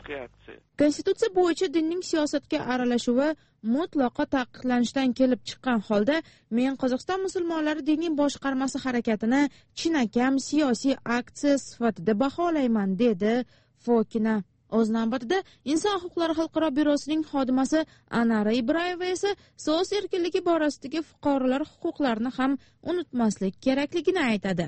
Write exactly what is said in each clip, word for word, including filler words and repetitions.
Konstitutsiya bo'yicha dinning siyosatga aralashuvi mutlaqo taqiqlanishdan kelib chiqqan holda men Qozog'iston musulmonlari diniy boshqarmasi harakatini chinakam siyosiy aksiya sifatida baholayman, dedi Fokina. O'z navbatida Inson huquqlari xalqaro byurosining xodimasi Anara Ibrayeva esa so'z erkinligi borasidagi fuqarolar huquqlarini ham unutmaslik kerakligini aytadi.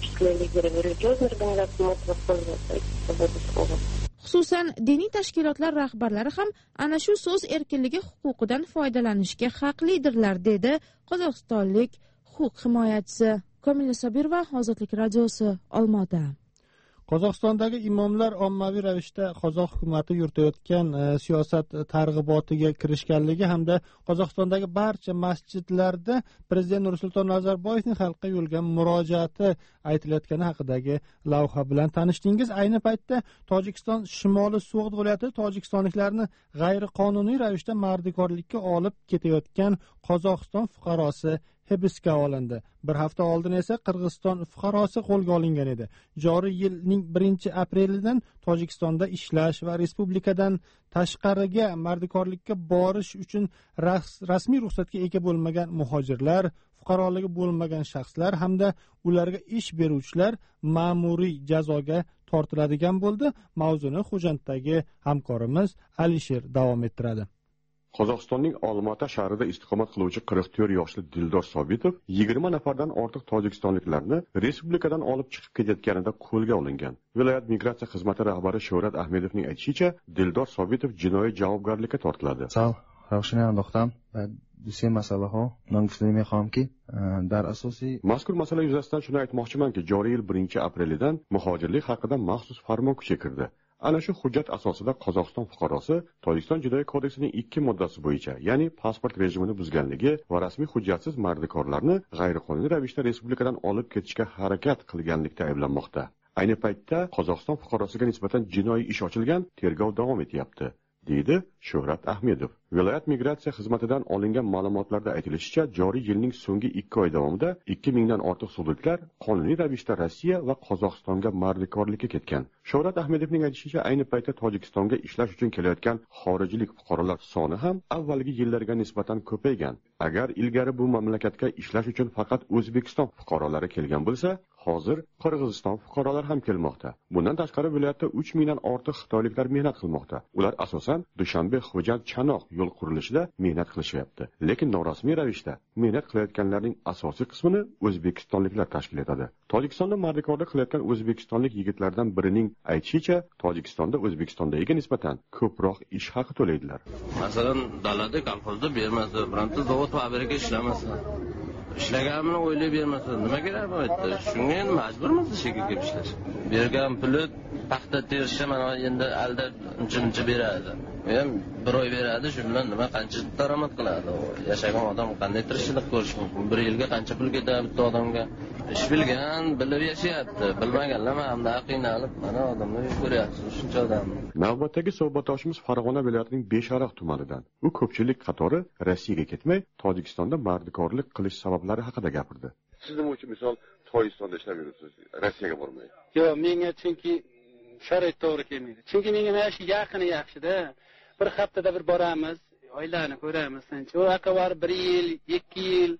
Xususan, diniy tashkilotlar rahbarlari ham ana shu so'z erkinligi huquqidan foydalanishga haqlidirlar, dedi qozog'istonlik huquq himoyachisi. Komila Sobirova, Ozodlik radiosi, Olmaota. Qozog'istondagi imomlar ommaviy ravishda qozoq hukumati yuritayotgan e, siyosat targ'ibotiga kirishganligi hamda Qozog'istondagi barcha masjidlarda prezident Nursulton Nazarboyevning xalqqa yo'llagan murojaati aytilayotgani haqidagi lavha bilan tanishdingiz. Ayni paytda Tojikiston shimoliy So'g'd viloyati tojikistonliklarni g'ayriqonuniy ravishda mardikorlikka olib ketayotgan Qozog'iston fuqarosi hibsga olindi. Bir hafta oldin esa Qirg'iziston fuqarosi qo'lga olingan edi. Joriy yilning birinchi aprelidan Tojikistonda ishlash va respublikadan tashqariga mardikorlikka borish uchun rasmiy ruxsatga ega bo'lmagan muhojirlar, fuqaroligi bo'lmagan shaxslar hamda ularga ish beruvchilar ma'muriy jazoga tortiladigan bo'ldi. Mavzuni Xo'janddagi hamkorimiz Alisher davom ettiradi. Qozog'istonning Olmaota shahrida istiqomat qiluvchi qirq to'rt yoshli Dildor Sobitov yigirma nafardan ortiq tojikistonliklarni respublikadan olib chiqib ketayotganida qo'lga olingan. Viloyat migratsiya xizmati rahbari Shuhrat Ahmedovning aytishicha, Dildor Sobitov jinoiy javobgarlikka tortiladi. Sal, yaxshiyam do'xtam. Dusiy masalaho, nongifli mexomki, dar asosiy mazkur masala yuzasidan shuni aytmoqchimanki, joriy yil birinchi aprelidan muhojirlik haqida maxsus farmon kuchga kirdi. Ana shu hujjat asosida Qozog'iston fuqarosi Tojikiston jinoiy kodeksining ikki moddasi bo'yicha, ya'ni pasport rejimini buzganligi va rasmiy hujjatsiz mardikorlarni g'ayriqonuniy ravishda respublikadan olib ketishga harakat qilganlikda ayblanmoqda. Ayni paytda Qozog'iston fuqarosiga nisbatan jinoiy ish ochilgan, tergov davom etyapti, deydi Shuhrat Ahmedov. Viloyat migratsiya xizmatidan olingan ma'lumotlarda aytilishicha, joriy yilning so'nggi ikki oy davomida ikki mingdan ortiq sudliklar qonuniy ravishda Rossiya va Qozog'istonga mardikorlikka ketgan. Shuhrat Ahmedovning aytishicha, ayni paytda Tojikistonga ishlash uchun kelayotgan xorijlik fuqarolar soni ham avvalgi yillarga nisbatan ko'paygan. Agar ilgari bu mamlakatga ishlash uchun faqat O'zbekiston fuqarolari kelgan bo'lsa, hozir Qirg'iziston fuqarolari ham kelmoqda. Bundan tashqari viloyatda uch mingdan ortiq xitoyliklar mehnat qilmoqda. Ular asosan Dushanbe, Xo'jand, Chanoq yo'l qurilishida mehnat qilishyapti. Lekin norasmiy ravishda mehnat qilayotganlarning asosiy qismini o'zbekistonliklar tashkil etadi. Tojikistonda mardikorlik qilayotgan o'zbekistonlik yigitlardan birining aytishicha, Tojikistonda O'zbekistondagiga nisbatan ko'proq ish haqi to'laydilar. Masalan, dalada kolxozda bermasa, bironta zavod fabrika ishlamasa, ishlaganimni o'ylab bermasa, nima kerak bu yerda? Shunga endi majburmiz ishga kelib ishlash. Bergan puli paxta terishga mana endi aldab uncha-muncha beradi. Ham bir oy beradi, shu bilan nima qancha daromad qiladi? Yashagan odam qanday tirishchilik ko'rish mumkin? Bir yilga qancha pul ketadi bitta odamga? Ish bilgan, bilib yashayapti. Bilmaganlar hamda qiynalib, mana odamlar ko'ryapsiz, shuncha odam. Navbatdagi suhbatdoshimiz Farg'ona viloyatining Beshariq tumanidan. U ko'pchilik qatori Rossiyaga ketmay, Tojikistonda mardikorlik qilish sabablari haqida gapirdi. Siz nima uchun misol Tojikistonda ishlab yuribsiz, Rossiyaga bormay? Yo'q, menga chunki sharoit to'g'ri kelmaydi. Chunki menga mana shu yaqini yaxshida. Bir haftada bir boramiz, oilani ko'ramiz. U yoqqa borib bir yil, ikki yil,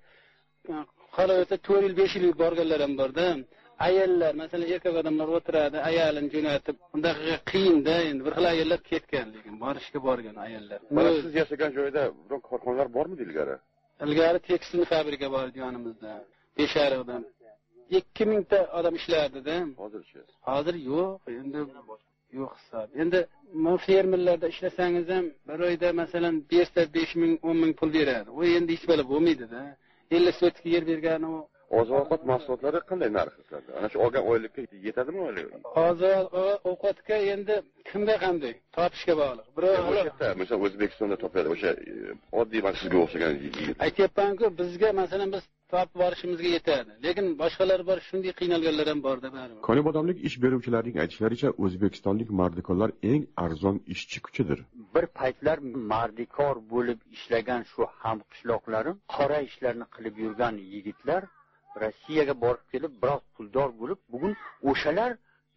qolaversa to'rt yil, besh yil borganlar ham borda. Ayollar, masalan, erkak odamlar o'tiradi, ayolini jo'natib, unda qiyin-da, endi bir xil ayollar ketgan, lekin borishga borgan ayollar. Mana siz yashagan joyda biror korxonalar bormi ilgari? Ilgari tekstil fabrika bor edi yonimizda, Beshariqda. ikki ming ta odam ishlardi-da. Hozirchi? Hozir yo'q, endi yo'q hisob. Endi bu fermerlarda ishlasangiz ham bir oyda masalan bersa besh ming, o'n ming pul beradi. U endi hech balo bo'lmaydi-da. ellik sotka yer bergani u. Oziq-ovqat mahsulotlari qanday narx qiladi? Ana shu olgan oylikka yetadimi oylik? Oziq-ovqatga endi kimga qanday topishga bog'liq. Biroq mesela O'zbekistonda topadi o'sha oddiy mana sizga o'xshagan yigit. Aytyapman-ku, bizga masalan biz topib borishimizga yetadi. Lekin boshqalar bor, shunday qiynalganlar ham bor-da baribir. Konibodamlik ish beruvchilarining aytishlaricha, o'zbekistonlik mardikorlar eng arzon ishchi kuchidir. Bir paytlar mardikor bo'lib ishlagan shu hamqishloqlarim, qora ishlarni qilib yurgan yigitlar Rossiyaga borib kelib, biroz puldor bo'lib, bugun o'shalar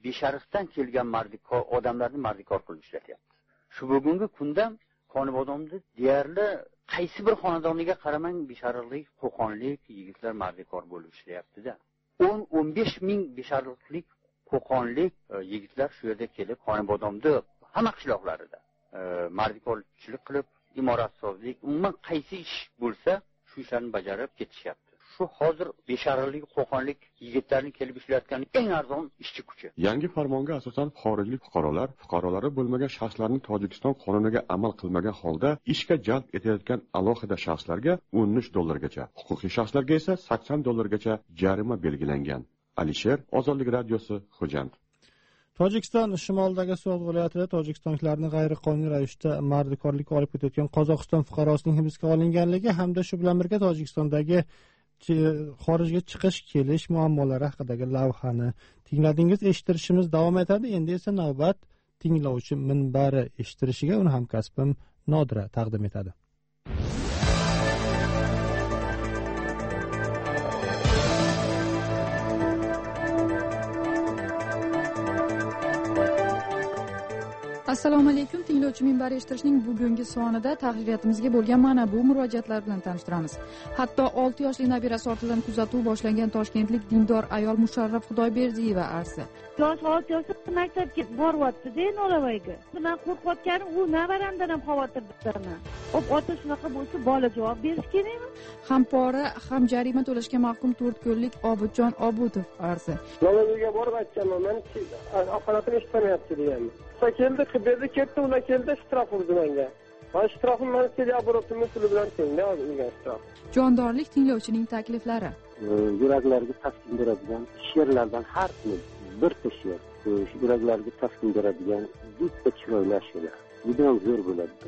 besharqdan kelgan mardikor odamlarni mardikor qilib ishlatyapti. Shu bugungi kunda Xonobodonda deyarli qaysi bir xonadoniga qaramang besharqlik, qo'qonlik yigitlar mardikor bo'lib ishlayapti-da. o'n o'n besh ming besharqlik, qo'qonlik yigitlar shu yerda kelib Xonobodonda hamma qishloqlarida mardikorchilik qilib, imoratsozlik, umuman qaysi ish bo'lsa, shu ishlarni bajarib ketishyapti. Shu hozir besharqlik, qo'qonlik yigitlarning kelib ishlayotgan eng arzon ishchi kuchi. Yangi farmonga asosan xorijlik fuqarolar, fuqarolari bo'lmagan shaxslarni Tojikiston qonuniga amal qilmagan holda ishga jalb etayotgan alohida shaxslarga o'n uch dollargacha, huquqiy shaxslarga esa sakson dollargacha jarima belgilangan. Alisher, Ozodlik radiosi, Xo'jand. Tojikiston shimolidagi So'g'd viloyatida tojikistonliklarni g'ayriqonuniy ravishda mardikorlikka olib ketayotgan Qozog'iston fuqarosining hibsga olinganligi hamda shu bilan birga Tojikistondagi xorijga chiqish kelish muammolari haqidagi lavhani tingladingiz. Eshittirishimiz davom etadi. Endi esa navbat tinglovchi minbari eshittirishiga uni hamkasbim Nodira taqdim etadi. Assalomu alaykum. Tinglovchi minbari eshittirishning bugungi sonida tahririyatımizga bo'lgan mana bu murojaatlar bilan tanishtiramiz. Hatto olti yoshli nabirasi ortidan kuzatuv boshlangan toshkentlik dindor ayol Musharraf Xudoyberdiyeva arsi. Yosh olti yoshda maktabga boryapti-da, No'lavayga. Men qo'rqayotganim u navaramdan ham xavotirdaman. Ob ota shunaqa bo'lsa, bola javob berish kerakmi? Ham pora, ham jarima to'lashga mahkum to'rt kunlik Obidjon Obudov arsi. No'lavayga borib aytganman, men oxiratim eshitmayapti degan. Keldi, qibirdi, ketdi, ular keldi, shtraf urdi menga. Men shtrafim men seliya boribdim, puli bilan keldi, olgan shtraf. Jondorlik tinglovchining takliflari. Yuraklarga taskin beradigan she'rlardan har kuni birta she'r, yuraklarga taskin beradigan bitta chiroyli she'rlar. Juda ham zo'r bo'ladi.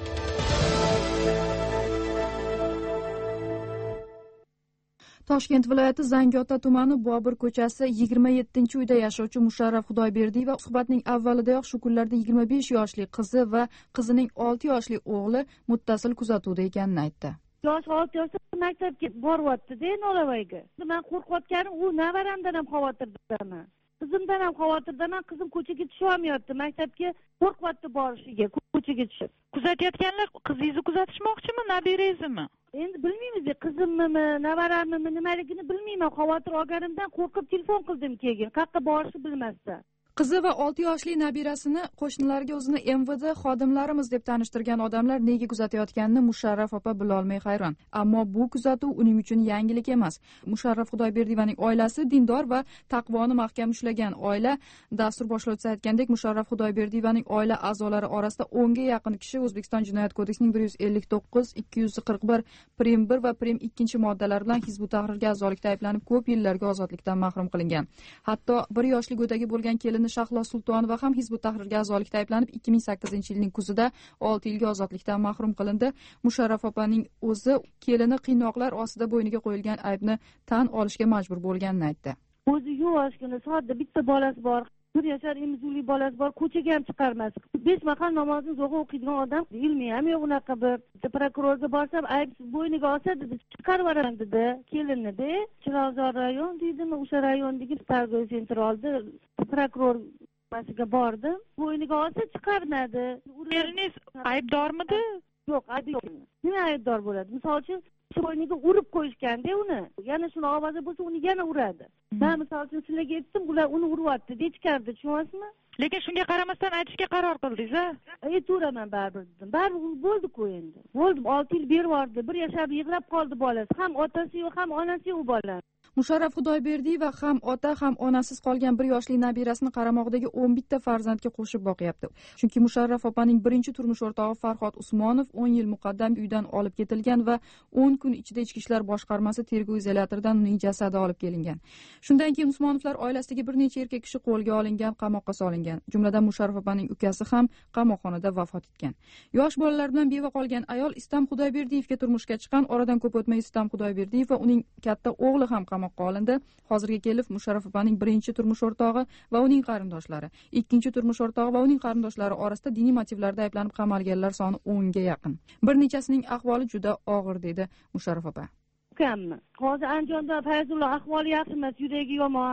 Toshkent viloyati Zangiota tumani Bobur ko'chasi yigirma yettinchi uyda yashovchi Musharraf Xudoyberdiyeva suhbatning avvalidayoq shu kunlarda yigirma besh yoshli qizi va qizining olti yoshli o'g'li muttasil kuzatuvda ekanini aytdi. Yosh olti yoshda maktabga boryapti-da, No'lavayga. Men qo'rqayotganim u navaramdan ham xavotirdaman. Qizimdan ham xavotirdaman. Qizim ko'chaga tusha olmayapti. Maktabga qo'rqyapti borishiga, ko'chaga tushib. Kuzatayotganlar qizingizni kuzatishmoqchimi, nabirangizmi? Endi bilmaymiz, qizimmi, navarammi, nimaligini bilmayman. Xavotir olganimdan qo'rqib telefon qildim keyin. Qayerga borishni bilmasdan. Qizi va olti yoshli nabirasini qo'shnilarga o'zini M V D xodimlarimiz deb tanishtirgan odamlar nega kuzatayotganini Musharraf opa bilolmay hayron. Ammo bu kuzatuv uning uchun yangilik emas. Musharraf Xudoyberdiyevaning oilasi dindor va taqvoni mahkam ushlagan oila. Dastur boshlovchisi aytgandek, Musharraf Xudoyberdiyevaning oila a'zolari orasida o'nga yaqin kishi O'zbekiston Jinoyat kodeksining bir yuz ellik to'qqiz, ikki yuz qirq bir, prim bir va prim ikkinchi moddalari bilan Hizb ut-Tahrirga a'zolikda ayblanib ko'p yillarga ozodlikdan mahrum qilingan. Hatto bir yoshli go'dagi bo'lgan kelini Shahlo Sultonova ham Hizb ut-Tahrirga a'zolikda ayblanib ikki ming sakkizinchi yilning kuzida olti yilga ozodlikdan mahrum qilindi. Musharraf opaning o'zi kelini qiynoqlar ostida bo'yniga qo'yilgan aybni tan olishga majbur bo'lganini aytdi. O'zi yoshgina, sodda bitta bolasi bor. Bir yashar emizuvli bolasi bor, ko'chaga ham chiqarmas. besh mahal namozini zo'g'a o'qiydigan odam, ilmi ham yo'q unaqa bir. Prokurorga borsam, ayb bo'yniga olsa dedi, chiqarib yuboraman dedi, kelinni-da. Chilonzor rayon deydimi, o'sha rayondagi tarbiya sentri oldi. Prokuror masiga bordim. Bo'yniga olsa chiqarmadi. Eriningiz aybdormidi? Yo'q, ayb yo'q. Nima aybdor bo'ladi? Misol uchun bo'yniga urib qo'yishganda uni, yana shuni ovozi bo'lsa uni yana uradi. Men misol uchun sizlarga aytdim, ular uni uryapti, deyishkardi, tushunyapsizmi? Lekin shunga qaramasdan aytishga qaror qildingiz-a? Ayturaman baribir dedim. Baribir bo'ldi-ku endi. Bo'ldim, olti yil berib yubordi. Bir yashab yig'lab qoldi bolasi. Ham otasi yo'q, ham onasi yo'q bola. Musharraf Xudoyberdiyeva ham ota ham onasiz qolgan bir yoshli nabirasini qaramog'idagi o'n bitta farzandga qo'shib boqyapti. Chunki Musharraf opaning birinchi turmush o'rtog'i Farhod Usmonov o'n yil muqaddam uydan olib ketilgan va o'n kun ichida Ichki ishlar boshqarmasi tergov izolyatoridan uning jasadi olib kelingan. Shundan keyin Usmonovlar oilasidagi bir necha erkak kishi qo'lga olingan, qamoqqa solingan. Jumladan Musharraf opaning ukasi ham qamoqxonada vafot etgan. Yosh bolalar bilan beva qolgan ayol Istam Xudoyberdiyevga turmushga chiqqan. Oradan ko'p o'tmay Istam Xudoyberdiyev va uning katta o'g'li ham qamoqqa olindi. Hozirga kelib Musharraf opaning birinchi turmush o'rtog'i va uning qarindoshlari, ikkinchi turmush o'rtog'i va uning qarindoshlari orasida diniy motivlarda ayblanib qamalganlar soni o'nga yaqin. Bir nechasining ahvoli juda og'ir dedi Musharraf opa. Ukammi? Hozir Andijonda Fayzullo ahvoli yaxshi emas, yuragi yomon.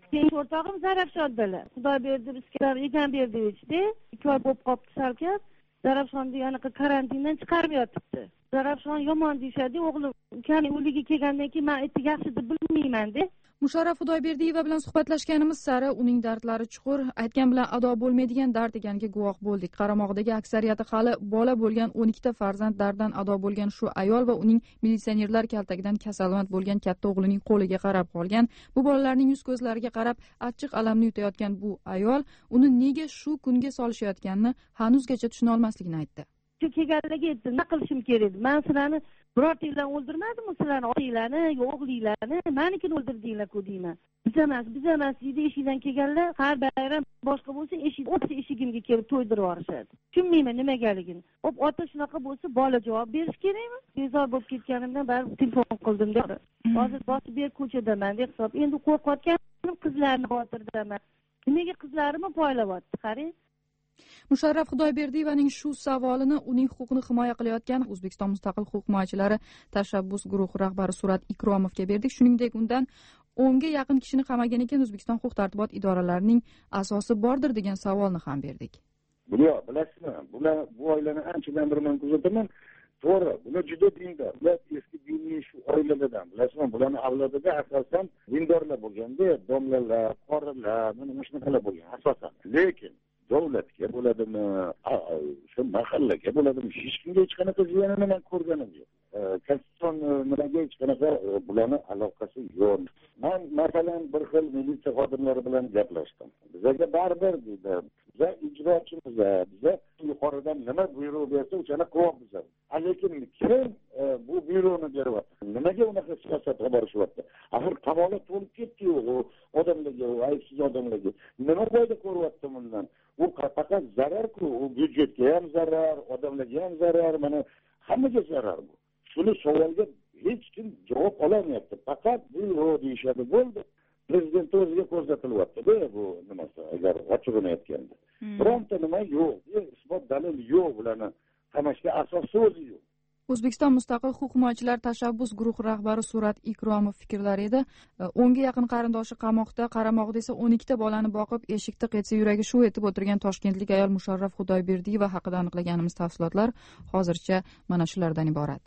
Keyin o'rtog'im Zarafshondalar. Xudo berdi, bizga ekan berdi ichdi. ikki oy bo'lib qolibdi salkam. Zarafshonda anaqa karantindan chiqarib yotibdi. Zarafshon yomon deyishadi, o'g'lim ukaning o'ligi kelgandan keyin men aytdi yaxshi deb bilmayman-da. Musharraf Xudoyberdiyeva bilan suhbatlashganimiz sari uning dardlari chuqur, aytgan bilan ado bo'lmaydigan dard ekaniga guvoh bo'ldik. Qaramog'idagi aksariyati hali bola bo'lgan o'n ikkita farzand dardan ado bo'lgan shu ayol va uning militsionerlar kaltagidan kasalmand bo'lgan katta o'g'lining qo'liga qarab qolgan. Bu bolalarning yuz ko'zlariga qarab achchiq alamni yutayotgan bu ayol uni nega shu kunga solishayotganini hanuzgacha tushuna olmasligini aytdi. Shu kelganlarga aytdi, nima qilishim kerak edi? Men sizlarni birortinglarni o'ldirmadimmi? Sizlarni otanglarni, o'g'linglarni, menikini o'ldirdinglar-ku deyman. Biz emas, biz emas deydi, eshikdan kelganlar, har bayram boshqa bo'lsa, eshik o'tsa eshigimga kelib to'ydirib yuborishadi. Tushunmayman nimagaligini. Hop, ota shunaqa bo'lsa, bola javob berish kerakmi? Bezor bo'lib ketganimdan bari telefon qildim deb. Hozir bosib ber ko'chadaman deb hisob. Endi qo'rqayotganim qizlarni xotirdaman. Nimaga qizlarimni poylayapti, qarang. Musharraf Xudoyberdiyevaning shu savolini uning huquqini himoya qilayotgan O'zbekiston mustaqil huquq himoyachilari tashabbus guruhi rahbari Surat Ikromovga berdik. Shuningdek, undan o'nga yaqin kishini qamagan ekan O'zbekiston huquq-tartibot idoralarining asosi bordir degan savolni ham berdik. Bular bilasizmi? Bular bu oilani anchadan beri men kuzataman. To'g'ri, bular juda dindor. Bular eski diniy shu oilalardan. Bilasizmi, bularning avlodida asosan dindorlar bo'lganda, domlalar, qorilar, mana shunaqalar bo'lgan asosan. Lekin davlatga bo'ladimi, shu mahallaga bo'ladimi, hech kimga hech qanaqa ziyanini men ko'rganim yo'q. Konstitutsion nimaga hech qanaqa bularning aloqasi yo'q. Men masalan bir xil militsiya xodimlari bilan gaplashdim. Bizga baribir dedi, biz ijrochimiz, biz yuqoridan nima buyruq bersa, o'shani qilyapmiz. Lekin kim bu buyruqni beryapti? Nimaga unaqa siyosatga borishyapti? Axir qamoqda to'lib ketdi-ku odamlarga, aybsiz odamlarga. Nima foyda ko'ryapti bundan? Bu faqat zarar-ku, u byudjetga ham zarar, odamlarga ham zarar, mana hammaga zarar bu. Shuni savolga hech kim javob olmayapti. Faqat bu deyishadi, bo'ldi. Prezident o'ziga ko'rsatilyapti-da bu nimasi, agar ochig'ini aytganda. Bironta nima yo'q, isbot dalil yo'q, bularni qamashga asos so'zi yo'q. O'zbekiston mustaqil huquq himoyachilari tashabbus guruhi rahbari Surat Ikromov fikrlari edi. o'nga yaqin qarindoshi qamoqda, qaramog'ida esa o'n ikkita bolani boqib, eshikda qetsa yuragi shuv etib o'tirgan toshkentlik ayol Musharraf Xudoyberdiyeva haqida aniqlaganimiz tafsilotlar hozircha mana shulardan iborat.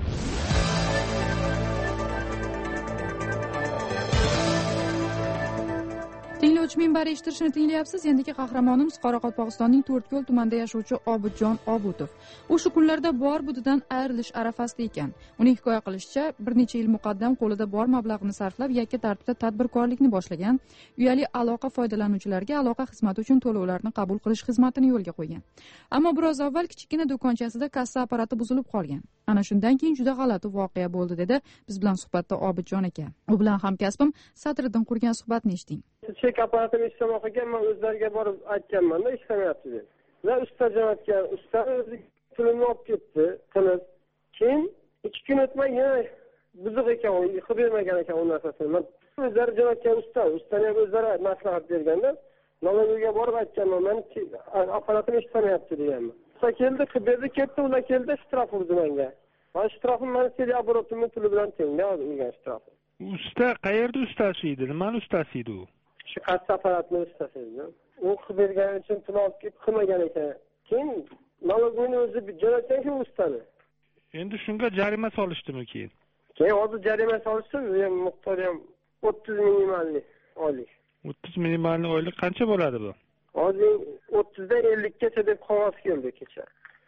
Tinglovchi minbari eshittirishni tinglayapsiz. Endiki qahramonimiz Qoraqalpog'istonning To'rtko'l tumanida yashovchi Obidjon Obutov. U shu kunlarda bor budidan ayrilish arafasida ekan. Uning hikoya qilishicha, bir necha yil muqaddam qo'lida bor mablag'ni sarflab, yakka tartibda tadbirkorlikni boshlagan. Uyali aloqa foydalanuvchilariga aloqa xizmati uchun to'lovlarni qabul qilish xizmatini yo'lga qo'ygan. Ammo biroz avval kichkina do'konchasida kassa apparati buzilib qolgan. Ana shundan keyin juda g'alati voqea bo'ldi, dedi biz bilan suhbatda Obidjon aka. U bilan hamkasbim Satriddin qurgan suhbatni eshiting. Chek apparatini ishlamoq ekan, men o'zlariga borib aytganman-da, ishlamayapti deb. Ular usta jo'natgan, usta o'zi pulini olib ketdi, qilib. Keyin ikki kun o'tmay yana buzuq ekan, qilib bermagan ekan u narsasini. Men o'zlari jo'natgan usta, ustani ham o'zlari maslahat berganda, nologiga borib aytganman, men apparatini ishlamayapti deganman. Usta keldi, qilib berdi, ketdi, ular keldi, shtraf urdi menga. Mana shtrafim men seriya oborotimni puli bilan tenglar olgan shtraf. Usta qayerda ustasi edi? Nimani ustasi edi u? Shu kassa apparatini ustasi edi. U qilib bergani uchun pul olib ketib qilmagan ekan. Keyin nologini o'zi jo'natgan-ku ustani. Endi shunga jarima solishdimi keyin? Keyin hozir jarima solishdi, ham miqdori ham o'ttiz minimalli oylik. o'ttiz minimalli oylik qancha bo'ladi bu? Hozir o'ttizdan ellikgacha deb qog'oz keldi kecha.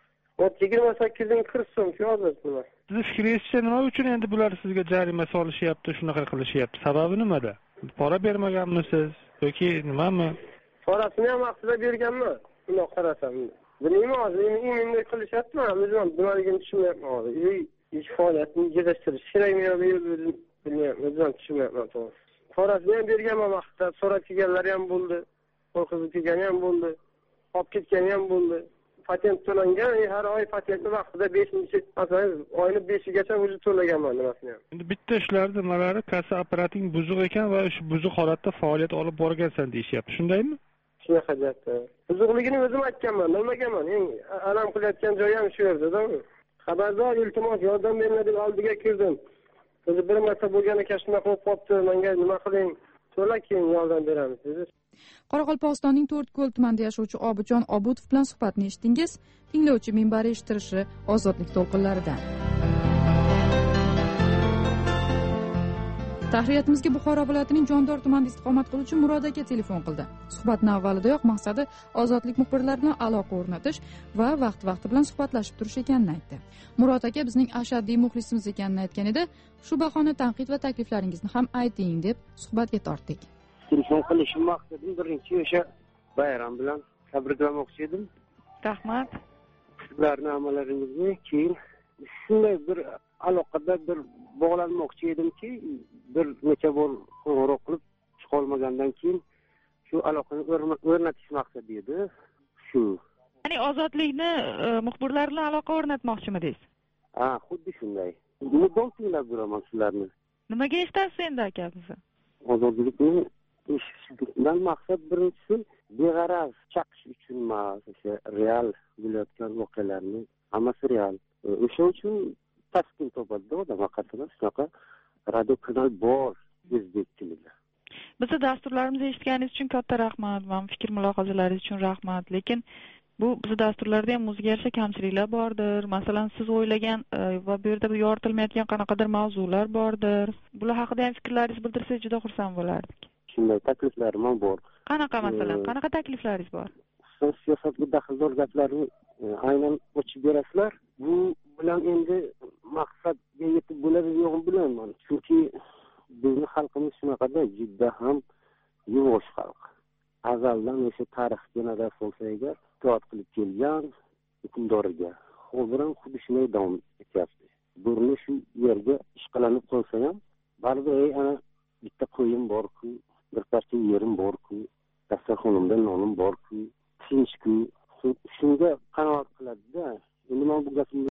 yigirma sakkiz ming qirq so'm-ku hozir bular. Siz fikringizcha nima uchun endi bular sizga jarima solishyapti, shunaqa qilishyapti? Sababi nimada? Pora bermaganmisiz yoki nimami? Parasini ham vaqtida berganman. Buni qarasam. Bilmayman, hozir endi qilishyapti-mi? O'zim bularligini tushunmayapman hozir. Ish faoliyatini yig'ishtirish kerakmi yoki bilmayman, o'zim tushunmayapman to'g'ri. Parasini ham berganman vaqtida, so'rab kelganlari ham bo'ldi. Qo'rqizib kelgani ham bo'ldi. Olib ketgani ham bo'ldi. Patent to'langan, har oy patentni vaqtida beshinchi, masalan, oyni beshigacha o'zi to'laganman nimasini ham. Endi bitta ishlar nimalari, kassa apparating buzuq ekan va shu buzuq holatda faoliyat olib borgansan deyishyapti. Shundaymi? Shunaqa gapda. Buzuqligini o'zim aytganman, bilmaganman. Eng alam qilayotgan joyi ham shu yerda-da. Xabardor, iltimos, yordam beringlar deb oldiga kirdim. O'zi bir marta bo'lgan ekan, shunaqa bo'lib qopti, menga nima qiling? to'la keyin yordam beramiz dedi. Qoraqalpog'istonning To'rtko'l tumanida yashovchi Obidjon Obudov bilan suhbatni eshitdingiz. Tinglovchi minbari eshittirishi ozodlik to'lqinlaridan. Tahriyatimizga Buxoro viloyatining Jondor tumanida istiqomat qiluvchi Murod aka telefon qildi. Suhbatning avvalidayoq maqsadi ozodlik muxbirlari bilan aloqa o'rnatish va vaqt-vaqti bilan suhbatlashib turish ekanini aytdi. Murod aka bizning ashaddiy muxlisimiz ekanini aytgan edi. Shu bahona tanqid va takliflaringizni ham ayting deb suhbatga tortdik. Telefon qilishim maqsadim birinchi o'sha bayram bilan tabriklamoqchi edim. Rahmat. Sizlarning amalaringizni keyin shunday bir aloqada bir bog'lanmoqchi edimki, bir necha bor qo'ng'iroq qilib chiqolmagandan keyin shu aloqani o'rnatish maqsadi edi. Shu. Ya'ni ozodlikni muxbirlar bilan aloqa o'rnatmoqchimidingiz? Ha, xuddi shunday. Mudom tinglab yuraman sizlarni. Nimaga eshitasiz endi aka bizni? Ozodlikni eshitishdan maqsad birinchisi beg'araz chaqish uchun emas, o'sha real bo'layotgan voqealarni hammasi real. O'sha uchun taskin topadi odam haqiqatdan shunaqa radio kanal bor o'zbek tilida. Bizni dasturlarimizni eshitganingiz uchun katta rahmat va fikr mulohazalaringiz uchun rahmat. Lekin bu bizni dasturlarda ham o'ziga yarasha kamchiliklar bordir. Masalan, siz o'ylagan va bu yerda yoritilmayotgan qanaqadir mavzular bordir. Bular haqida ham fikrlaringizni bildirsangiz juda xursand bo'lardik. Shunday takliflarim ham bor. Qanaqa masalan, qanaqa takliflaringiz bor? Siyosatga daxldor gaplarni aynan ochib berasizlar. Bu bilan endi maqsadga yetib bo'ladi yo'qmi bilmayman. Chunki bizning xalqimiz shunaqada juda ham yuvosh xalq. Azaldan o'sha tarixga nazar solsa agar itoat qilib kelgan hukmdoriga hozir ham xuddi shunday davom etyapti. Burni shu yerga ishqalanib qolsa ham baribir ey ana bitta qo'yim bor-ku, bir parcha yerim bor-ku, dasturxonimda nonim bor-ku, tinch-ku, shunga qanoat qiladi-da. Endi men bu gapimni